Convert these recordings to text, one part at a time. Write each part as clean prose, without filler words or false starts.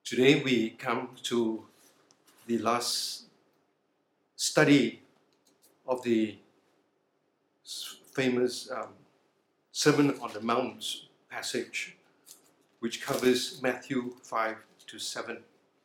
Today we come to the last study of the famous Sermon on the Mount passage, which covers Matthew 5 to 7.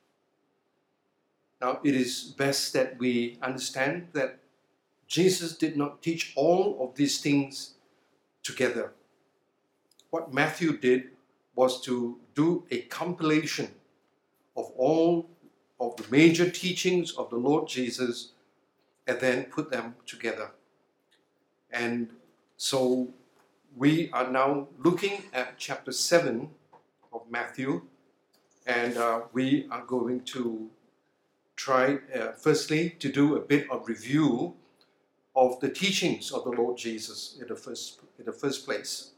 Now, it is best that we understand that Jesus did not teach all of these things together. What Matthew did was to do a compilation of all of the major teachings of the Lord Jesus and then put them together. And so we are now looking at chapter 7 of Matthew, and we are going to try firstly to do a bit of review of the teachings of the Lord Jesus in the first place.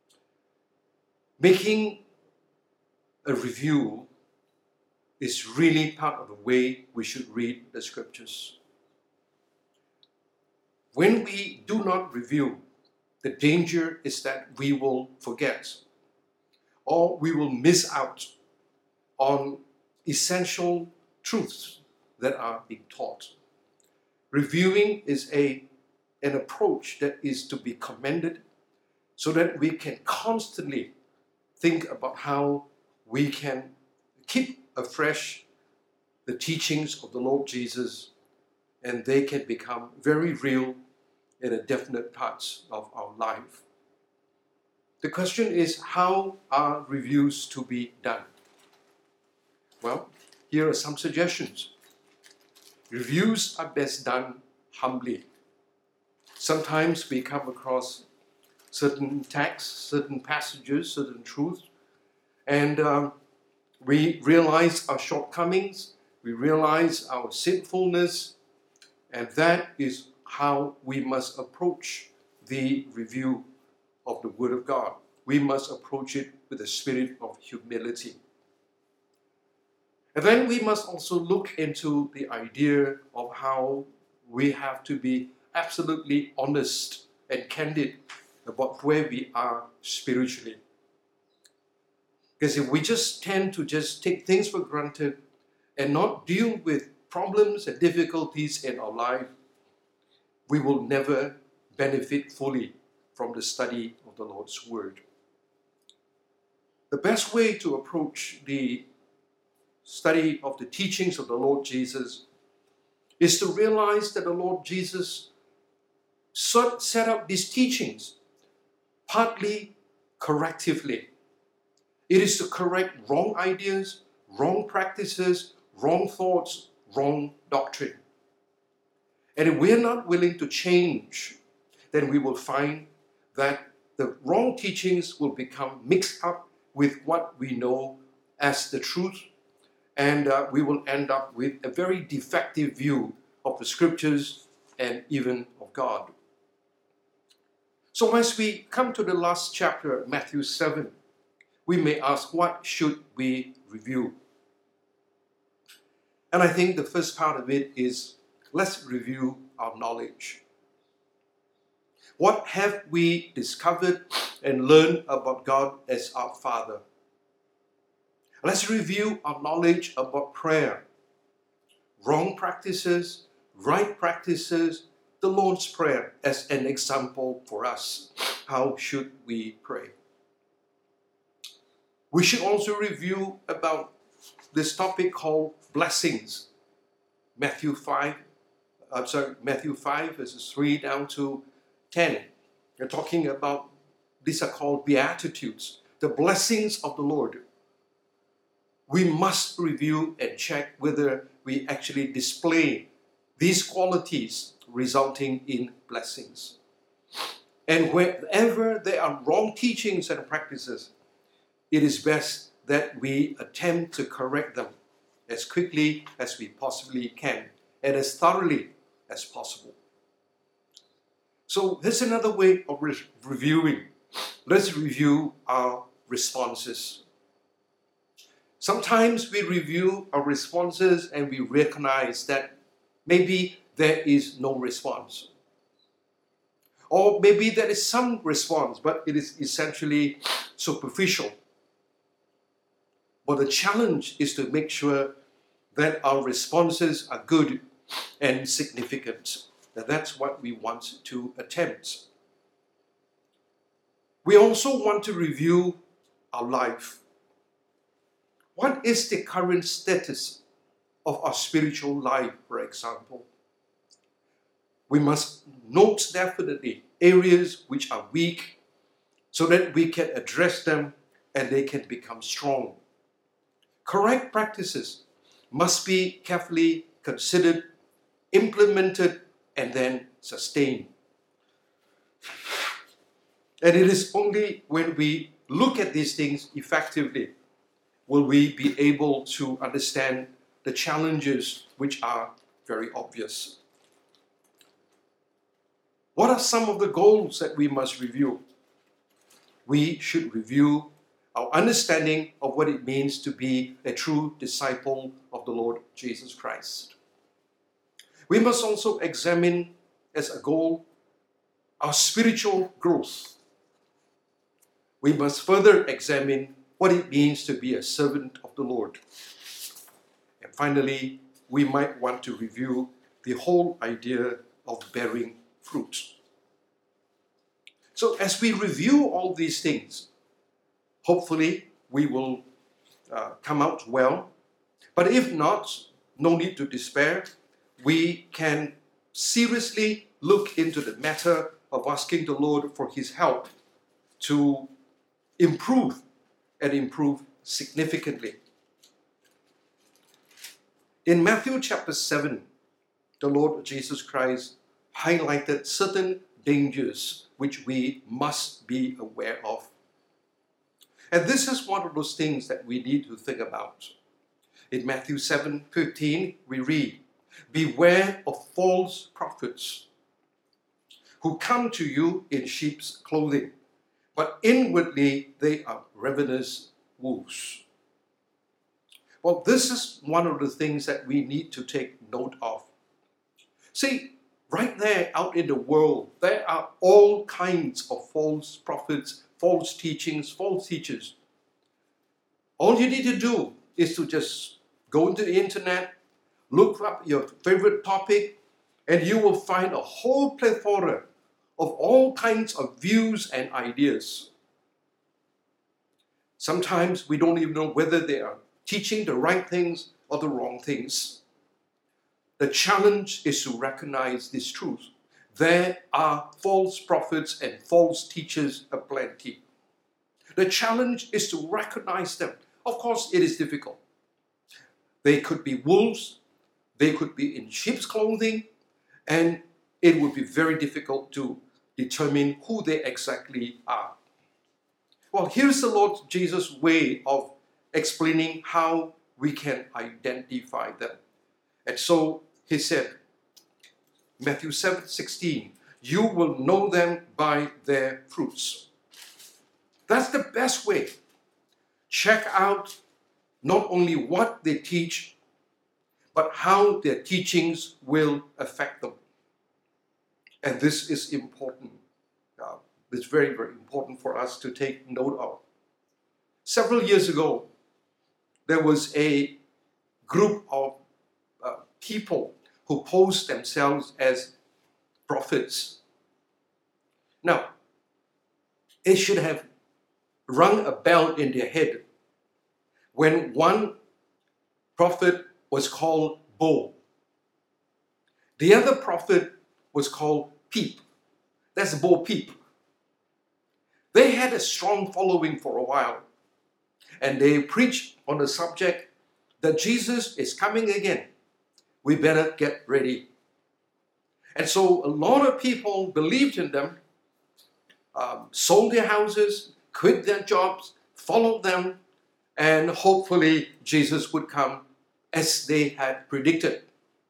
Making a review is really part of the way we should read the scriptures. When we do not review, the danger is that we will forget or we will miss out on essential truths that are being taught. Reviewing is an approach that is to be commended so that we can constantly think about how we can keep afresh the teachings of the Lord Jesus, and they can become very real in a definite parts of our life. The question is, how are reviews to be done? Well, here are some suggestions. Reviews are best done humbly. Sometimes we come across certain texts, certain passages, certain truths, and we realize our shortcomings, we realize our sinfulness, and that is how we must approach the review of the Word of God. We must approach it with a spirit of humility. And then we must also look into the idea of how we have to be absolutely honest and candid about where we are spiritually. Because if we just tend to just take things for granted and not deal with problems and difficulties in our life, we will never benefit fully from the study of the Lord's Word. The best way to approach the study of the teachings of the Lord Jesus is to realize that the Lord Jesus set up these teachings partly correctively. It is to correct wrong ideas, wrong practices, wrong thoughts, wrong doctrine. And if we're not willing to change, then we will find that the wrong teachings will become mixed up with what we know as the truth, and we will end up with a very defective view of the scriptures and even of God. So as we come to the last chapter, Matthew 7, we may ask, what should we review? And I think the first part of it is, let's review our knowledge. What have we discovered and learned about God as our Father? Let's review our knowledge about prayer, wrong practices, right practices, the Lord's Prayer as an example for us. How should we pray? We should also review about this topic called blessings. Matthew 5 verses 3 down to 10. They're talking about, these are called Beatitudes, the blessings of the Lord. We must review and check whether we actually display these qualities resulting in blessings. And wherever there are wrong teachings and practices, it is best that we attempt to correct them as quickly as we possibly can and as thoroughly as possible. So here's another way of reviewing. Let's review our responses. Sometimes we review our responses and we recognize that maybe there is no response. Or maybe there is some response, but it is essentially superficial. But the challenge is to make sure that our responses are good and significant. And that's what we want to attempt. We also want to review our life. What is the current status of our spiritual life, for example? We must note definitely areas which are weak so that we can address them and they can become strong. Correct practices must be carefully considered, implemented, and then sustained. And it is only when we look at these things effectively will we be able to understand the challenges which are very obvious. What are some of the goals that we must review? We should review our understanding of what it means to be a true disciple of the Lord Jesus Christ. We must also examine as a goal our spiritual growth. We must further examine what it means to be a servant of the Lord. And finally, we might want to review the whole idea of bearing fruit. So as we review all these things, hopefully we will come out well. But if not, no need to despair. We can seriously look into the matter of asking the Lord for His help to improve and improve significantly. In Matthew chapter 7, the Lord Jesus Christ highlighted certain dangers which we must be aware of. And this is one of those things that we need to think about. In Matthew 7:15, we read, "Beware of false prophets who come to you in sheep's clothing, but inwardly they are ravenous wolves." Well, this is one of the things that we need to take note of. See, right there out in the world, there are all kinds of false prophets, false teachings, false teachers. All you need to do is to just go into the internet, look up your favorite topic, and you will find a whole plethora of all kinds of views and ideas. Sometimes we don't even know whether they are teaching the right things or the wrong things. The challenge is to recognize this truth. There are false prophets and false teachers aplenty. The challenge is to recognize them. Of course, it is difficult. They could be wolves, they could be in sheep's clothing, and it would be very difficult to determine who they exactly are. Well, here's the Lord Jesus' way of explaining how we can identify them. And so he said, Matthew 7:16, "You will know them by their fruits." That's the best way. Check out not only what they teach, but how their teachings will affect them. And this is important. It's very, very important for us to take note of. Several years ago, there was a group of people who posed themselves as prophets. Now, it should have rung a bell in their head when one prophet was called Bo. The other prophet was called Peep. That's Bo Peep. They had a strong following for a while, and they preached on the subject that Jesus is coming again. We better get ready. And so a lot of people believed in them, sold their houses, quit their jobs, followed them, and hopefully Jesus would come as they had predicted.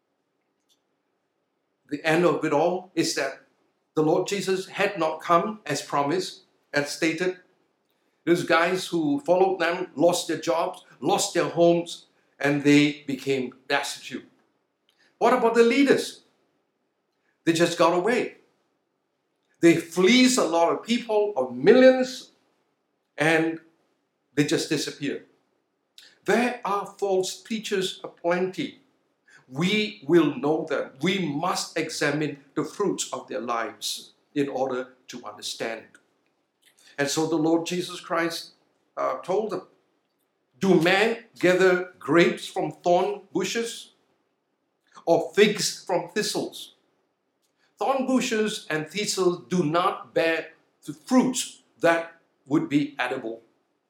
The end of it all is that the Lord Jesus had not come as promised, as stated. Those guys who followed them lost their jobs, lost their homes, and they became destitute. What about the leaders? They just got away. They fleeced a lot of people, of millions, and they just disappeared. There are false teachers aplenty. We will know them. We must examine the fruits of their lives in order to understand. And so the Lord Jesus Christ told them, do men gather grapes from thorn bushes or figs from thistles? Thorn bushes and thistles do not bear the fruits that would be edible.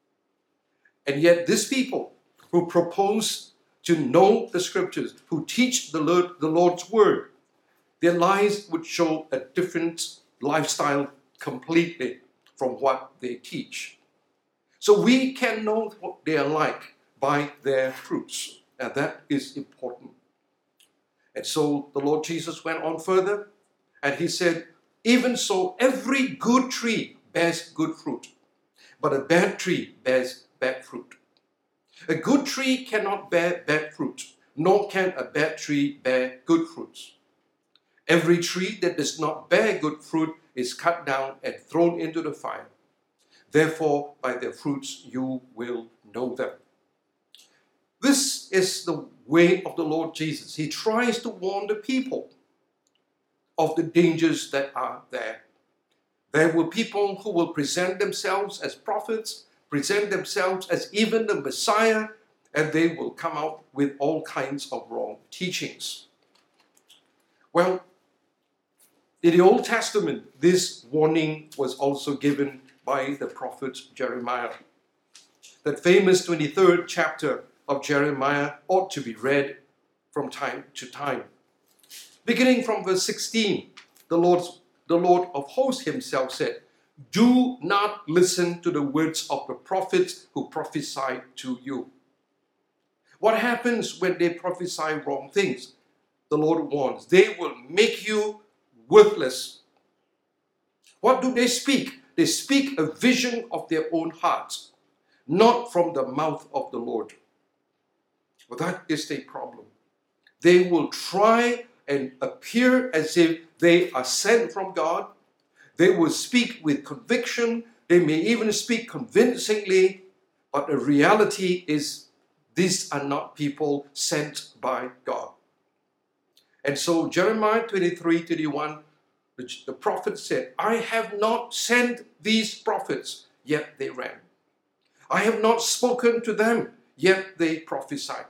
And yet these people who propose to know the scriptures, who teach the Lord's word, their lives would show a different lifestyle completely from what they teach. So we can know what they are like by their fruits, and that is important. And so the Lord Jesus went on further, and he said, even so, every good tree bears good fruit, but a bad tree bears bad fruit. A good tree cannot bear bad fruit, nor can a bad tree bear good fruits. Every tree that does not bear good fruit is cut down and thrown into the fire. Therefore, by their fruits you will know them. This is the way of the Lord Jesus. He tries to warn the people of the dangers that are there. There will people who will present themselves as prophets, present themselves as even the Messiah, and they will come out with all kinds of wrong teachings. Well, in the Old Testament, this warning was also given by the prophet Jeremiah. That famous 23rd chapter of Jeremiah ought to be read from time to time. Beginning from verse 16, the Lord of hosts himself said, do not listen to the words of the prophets who prophesy to you. What happens when they prophesy wrong things? The Lord warns, they will make you worthless. What do they speak? They speak a vision of their own hearts, not from the mouth of the Lord. Well, that is the problem. They will try and appear as if they are sent from God. They will speak with conviction. They may even speak convincingly. But the reality is, these are not people sent by God. And so Jeremiah 23:31, the prophet said, I have not sent these prophets, yet they ran. I have not spoken to them, yet they prophesied.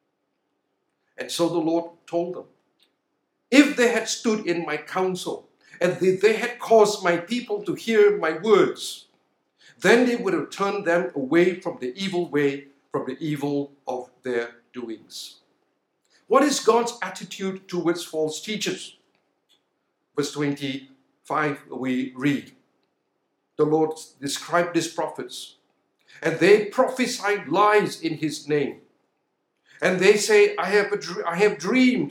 And so the Lord told them, if they had stood in my counsel, and they had caused my people to hear my words, then they would have turned them away from the evil way, from the evil of their doings. What is God's attitude towards false teachers? Verse 25, we read, the Lord described these prophets, and they prophesied lies in his name. And they say, I have dreamed.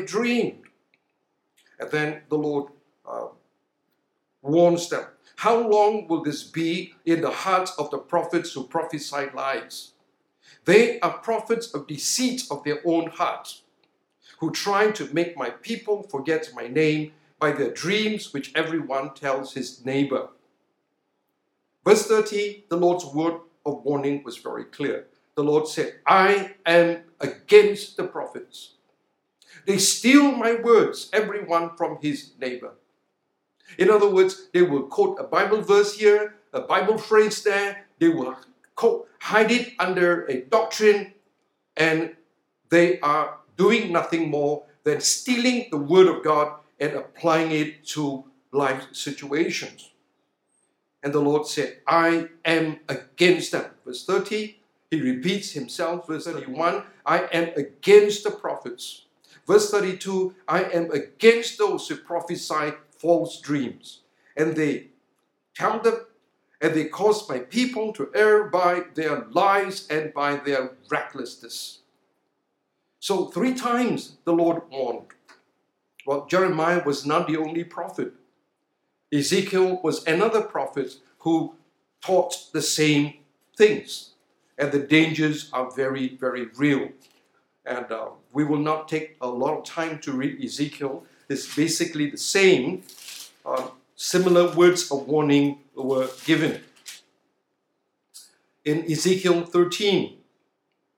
And then the Lord warns them. How long will this be in the hearts of the prophets who prophesy lies? They are prophets of deceit of their own hearts, who try to make my people forget my name by their dreams which everyone tells his neighbor. Verse 30, the Lord's word of warning was very clear. The Lord said, I am against the prophets. They steal my words, everyone from his neighbor. In other words, they will quote a Bible verse here, a Bible phrase there. They will hide it under a doctrine, and they are doing nothing more than stealing the word of God and applying it to life situations. And the Lord said, I am against them. Verse 30, he repeats himself. Verse 31, I am against the prophets. Verse 32, I am against those who prophesy false dreams. And they tell them, and they cause my people to err by their lies and by their recklessness. So 3 times the Lord warned. Well, Jeremiah was not the only prophet. Ezekiel was another prophet who taught the same things. And the dangers are very, very real. And we will not take a lot of time to read Ezekiel. It's basically the same. Similar words of warning were given. In Ezekiel 13,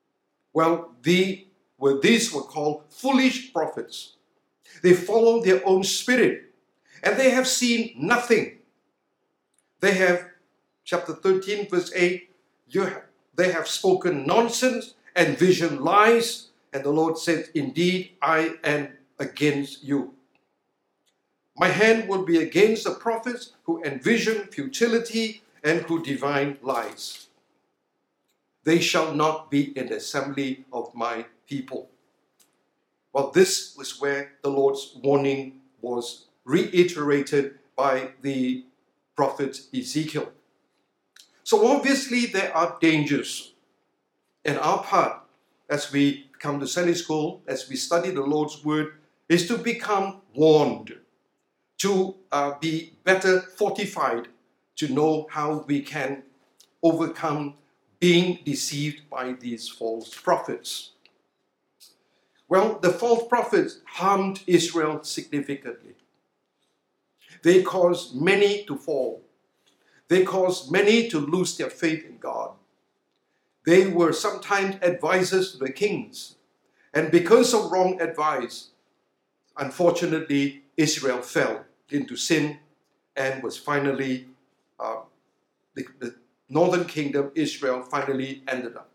Well, these were called foolish prophets. They follow their own spirit, and they have seen nothing. They have, chapter 13, verse 8, they have spoken nonsense and vision lies, and the Lord said, indeed, I am against you. My hand will be against the prophets who envision futility and who divine lies. They shall not be in the assembly of my people. Well, this was where the Lord's warning was reiterated by the prophet Ezekiel. So obviously there are dangers. And our part, as we come to Sunday school, as we study the Lord's word, is to become warned, to be better fortified, to know how we can overcome being deceived by these false prophets. Well, the false prophets harmed Israel significantly. They caused many to fall. They caused many to lose their faith in God. They were sometimes advisors to the kings. And because of wrong advice, unfortunately, Israel fell into sin and was finally, the northern kingdom, Israel, finally ended up.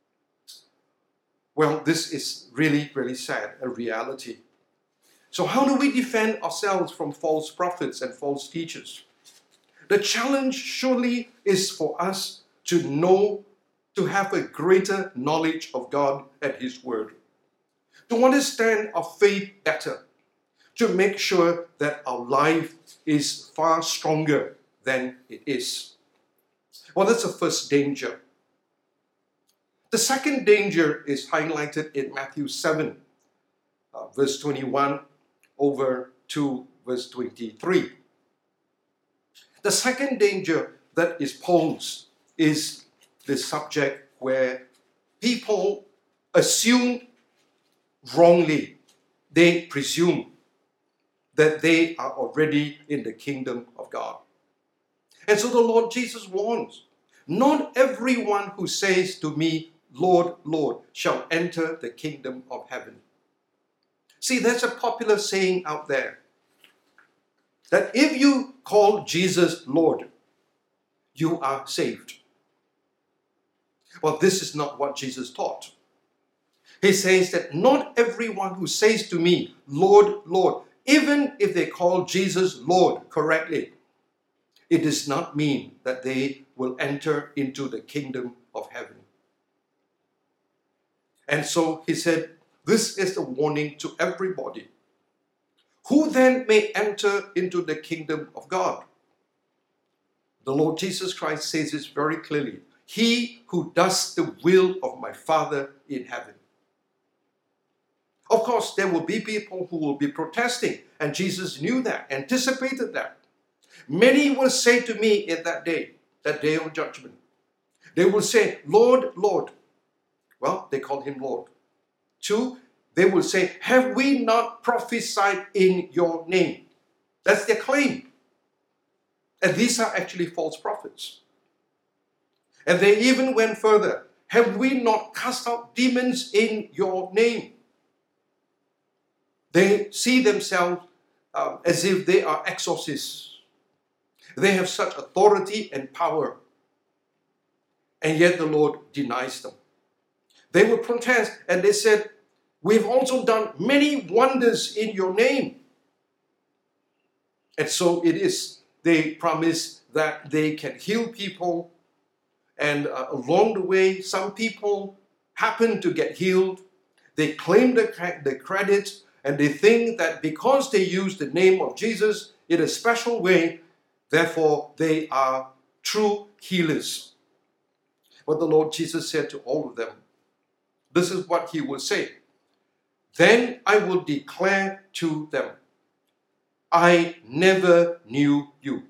Well, this is really, really sad, a reality. So how do we defend ourselves from false prophets and false teachers? The challenge surely is for us to know, to have a greater knowledge of God and His Word, to understand our faith better, to make sure that our life is far stronger than it is. Well, that's the first danger. The second danger is highlighted in Matthew 7, verse 21 over to verse 23. The second danger that is posed is the subject where people assume wrongly, they presume that they are already in the kingdom of God. And so the Lord Jesus warns, not everyone who says to me, Lord, Lord, shall enter the kingdom of heaven. See, there's a popular saying out there that if you call Jesus Lord, you are saved. Well, this is not what Jesus taught. He says that not everyone who says to me, Lord, Lord, even if they call Jesus Lord correctly, it does not mean that they will enter into the kingdom of heaven. And so he said, this is a warning to everybody. Who then may enter into the kingdom of God? The Lord Jesus Christ says this very clearly. He who does the will of my Father in heaven. Of course, there will be people who will be protesting, and Jesus knew that, anticipated that. Many will say to me in that day of judgment, they will say, Lord, Lord. Well, they call him Lord. 2, they will say, have we not prophesied in your name? That's their claim. And these are actually false prophets. And they even went further. Have we not cast out demons in your name? They see themselves as if they are exorcists. They have such authority and power. And yet the Lord denies them. They will protest and they said, we've also done many wonders in your name. And so it is. They promise that they can heal people. And along the way, some people happen to get healed. They claim the credit, and they think that because they use the name of Jesus in a special way, therefore they are true healers. But the Lord Jesus said to all of them, this is what he will say. Then I will declare to them, I never knew you.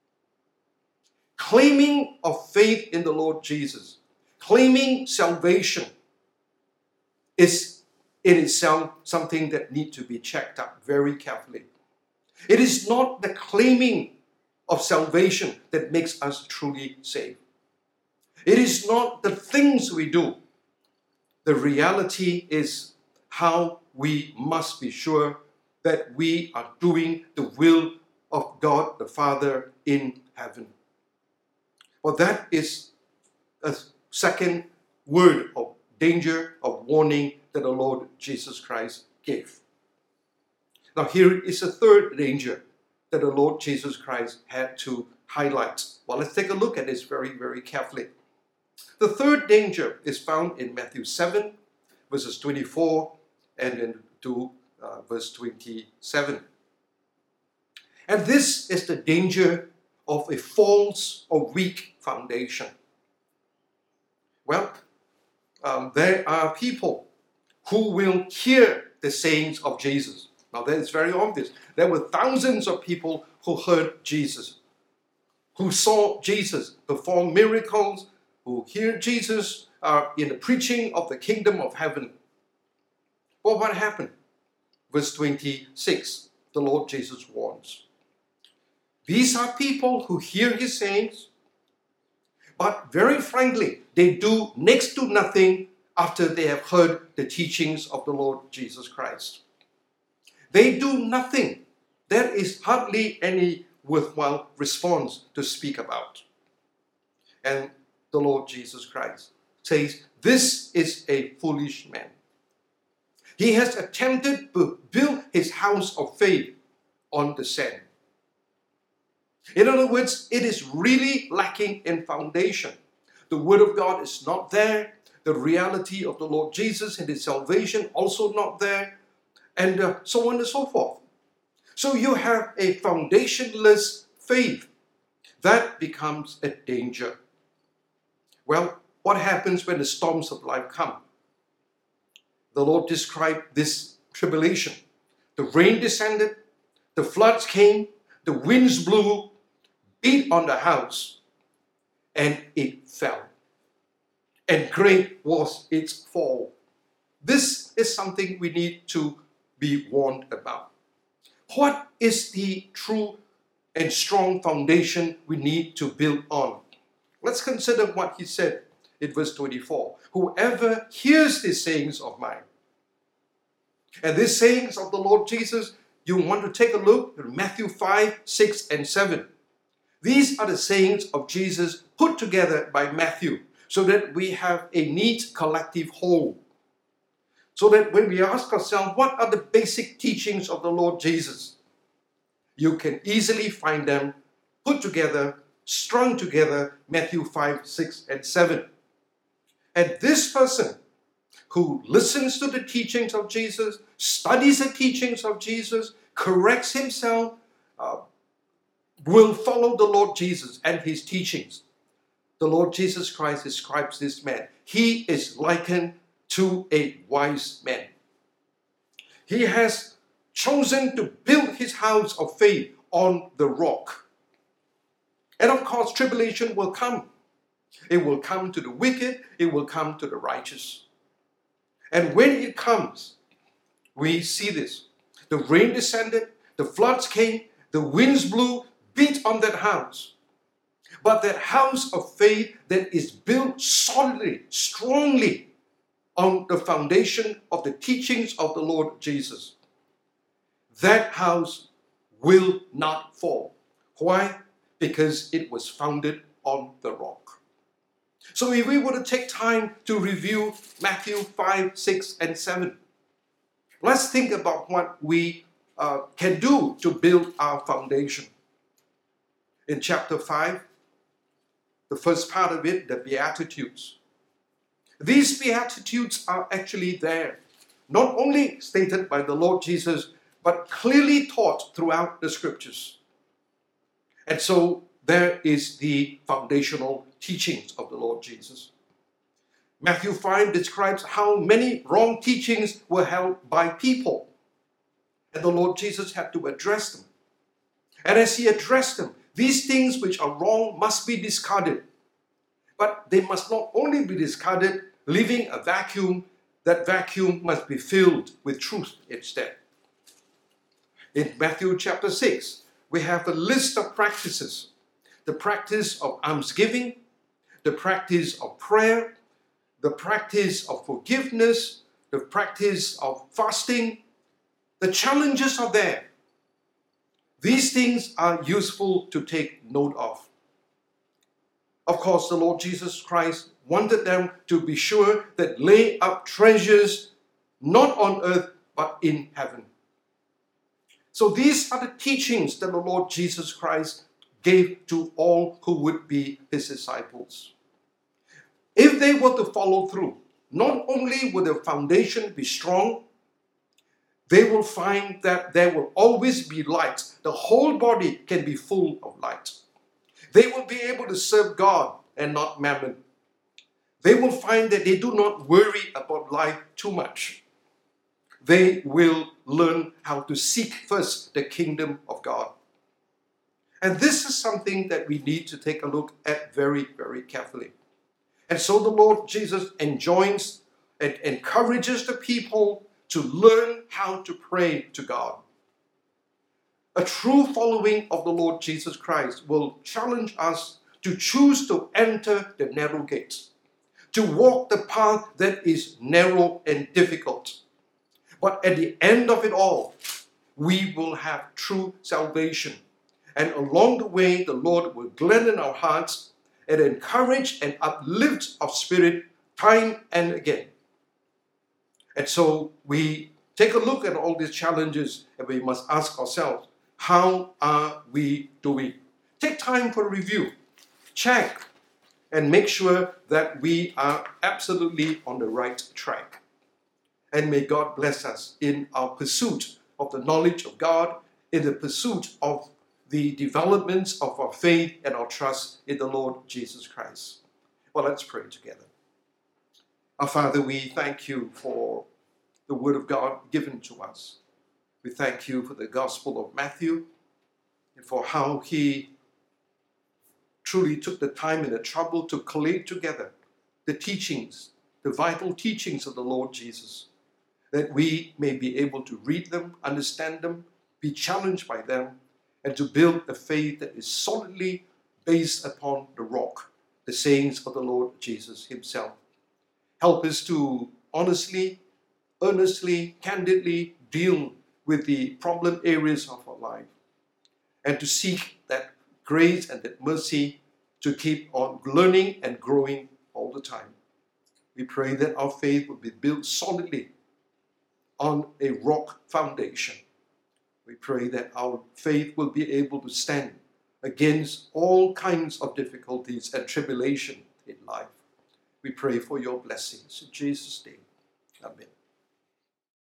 Claiming of faith in the Lord Jesus, claiming salvation is in itself something that needs to be checked up very carefully. It is not the claiming of salvation that makes us truly saved. It is not the things we do. The reality is how we must be sure that we are doing the will of God the Father in heaven. Well, that is a second word of danger, of warning that the Lord Jesus Christ gave. Now here is a third danger that the Lord Jesus Christ had to highlight. Well, let's take a look at this very, very carefully. The third danger is found in Matthew 7, verses 24 and then to verse 27. And this is the danger of a false or weak foundation. Well, there are people who will hear the sayings of Jesus. Now that is very obvious. There were thousands of people who heard Jesus, who saw Jesus perform miracles, who hear Jesus in the preaching of the kingdom of heaven. Well, what happened? Verse 26, the Lord Jesus warns. These are people who hear his sayings, but very frankly, they do next to nothing after they have heard the teachings of the Lord Jesus Christ. They do nothing. There is hardly any worthwhile response to speak about. And the Lord Jesus Christ says, this is a foolish man. He has attempted to build his house of faith on the sand. In other words, it is really lacking in foundation. The Word of God is not there. The reality of the Lord Jesus and his salvation also not there. And so on and so forth. So you have a foundationless faith. That becomes a danger. Well, what happens when the storms of life come? The Lord described this tribulation. The rain descended, the floods came, the winds blew, beat on the house, and it fell. And great was its fall. This is something we need to be warned about. What is the true and strong foundation we need to build on? Let's consider what he said in verse 24. Whoever hears these sayings of mine, and these sayings of the Lord Jesus, you want to take a look at Matthew 5, 6, and 7. These are the sayings of Jesus put together by Matthew so that we have a neat collective whole. So that when we ask ourselves, what are the basic teachings of the Lord Jesus? You can easily find them put together, strung together, Matthew 5, 6, and 7. And this person who listens to the teachings of Jesus, studies the teachings of Jesus, corrects himself, will follow the Lord Jesus and his teachings. The Lord Jesus Christ describes this man. He is likened to a wise man. He has chosen to build his house of faith on the rock. And of course, tribulation will come. It will come to the wicked, it will come to the righteous. And when it comes, we see this. The rain descended, the floods came, the winds blew, beat on that house. But that house of faith that is built solidly, strongly on the foundation of the teachings of the Lord Jesus, that house will not fall. Why? Because it was founded on the rock. So if we were to take time to review Matthew 5, 6, and 7, let's think about what we can do to build our foundation. In chapter 5, the first part of it, the Beatitudes. These Beatitudes are actually there, not only stated by the Lord Jesus, but clearly taught throughout the scriptures. And so there is the foundational teachings of the Lord Jesus. Matthew 5 describes how many wrong teachings were held by people. And the Lord Jesus had to address them. And as he addressed them, these things which are wrong must be discarded. But they must not only be discarded, leaving a vacuum. That vacuum must be filled with truth instead. In Matthew chapter 6, we have a list of practices. The practice of almsgiving, the practice of prayer, the practice of forgiveness, the practice of fasting. The challenges are there. These things are useful to take note of. Of course, the Lord Jesus Christ wanted them to be sure that lay up treasures not on earth but in heaven. So these are the teachings that the Lord Jesus Christ gave to all who would be his disciples. If they were to follow through, not only will the foundation be strong, they will find that there will always be light. The whole body can be full of light. They will be able to serve God and not mammon. They will find that they do not worry about life too much. They will learn how to seek first the kingdom of God. And this is something that we need to take a look at very, very carefully. And so the Lord Jesus enjoins and encourages the people to learn how to pray to God. A true following of the Lord Jesus Christ will challenge us to choose to enter the narrow gates, to walk the path that is narrow and difficult. But at the end of it all, we will have true salvation. And along the way, the Lord will gladden our hearts and encourage and uplift our spirit time and again. And so we take a look at all these challenges and we must ask ourselves, how are we doing? Take time for review, check, and make sure that we are absolutely on the right track. And may God bless us in our pursuit of the knowledge of God, in the pursuit of the developments of our faith and our trust in the Lord Jesus Christ. Well, let's pray together. Our Father, we thank you for the Word of God given to us. We thank you for the Gospel of Matthew and for how he truly took the time and the trouble to collate together the teachings, the vital teachings of the Lord Jesus, that we may be able to read them, understand them, be challenged by them, and to build a faith that is solidly based upon the rock, the sayings of the Lord Jesus himself. Help us to honestly, earnestly, candidly deal with the problem areas of our life and to seek that grace and that mercy to keep on learning and growing all the time. We pray that our faith will be built solidly on a rock foundation. We pray that our faith will be able to stand against all kinds of difficulties and tribulation in life. We pray for your blessings. In Jesus' name, amen.